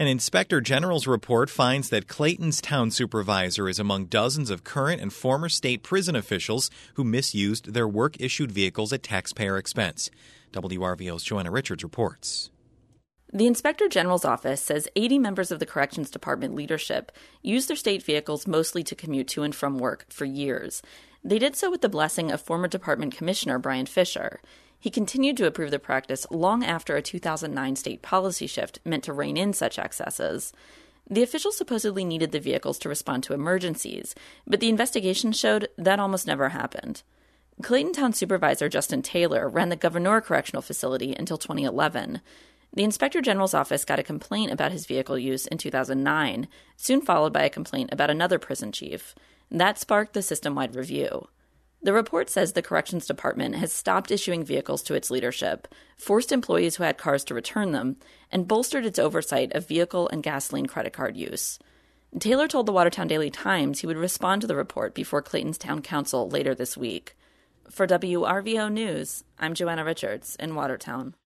An inspector general's report finds that Clayton's town supervisor is among dozens of current and former state prison officials who misused their work-issued vehicles at taxpayer expense. WRVO's Joanna Richards reports. The Inspector General's office says 80 members of the Corrections Department leadership used their state vehicles mostly to commute to and from work for years. They did so with the blessing of former Department Commissioner Brian Fisher. He continued to approve the practice long after a 2009 state policy shift meant to rein in such excesses. The officials supposedly needed the vehicles to respond to emergencies, but the investigation showed that almost never happened. Clayton Town Supervisor Justin Taylor ran the Gouverneur Correctional Facility until 2011. The Inspector General's office got a complaint about his vehicle use in 2009, soon followed by a complaint about another prison chief. That sparked the system-wide review. The report says the Corrections Department has stopped issuing vehicles to its leadership, forced employees who had cars to return them, and bolstered its oversight of vehicle and gasoline credit card use. Taylor told the Watertown Daily Times he would respond to the report before Clayton's Town Council later this week. For WRVO News, I'm Joanna Richards in Watertown.